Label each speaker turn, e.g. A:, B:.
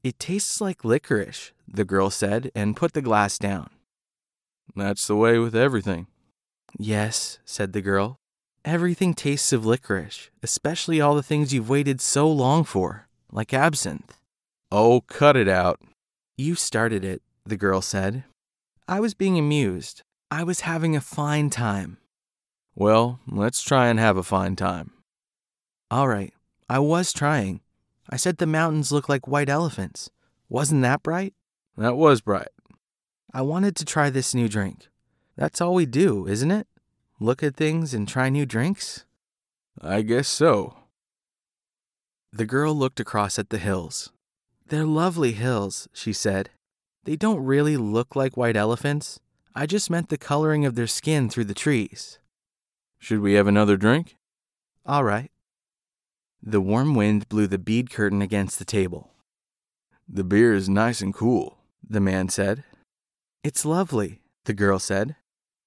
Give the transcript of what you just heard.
A: It tastes like licorice, the girl said, and put the glass down.
B: That's the way with everything.
A: Yes, said the girl. Everything tastes of licorice, especially all the things you've waited so long for, like absinthe.
B: Oh, cut it out.
A: You started it, the girl said. I was being amused. I was having a fine time.
B: Well, let's try and have a fine time.
A: All right, I was trying. I said the mountains look like white elephants. Wasn't that bright?
B: That was bright.
A: I wanted to try this new drink. That's all we do, isn't it? Look at things and try new drinks?
B: I guess so.
A: The girl looked across at the hills. They're lovely hills, she said. They don't really look like white elephants. I just meant the coloring of their skin through the trees.
B: Should we have another drink?
A: All right. The warm wind blew the bead curtain against the table.
B: The beer is nice and cool,
A: the man said. It's lovely, the girl said.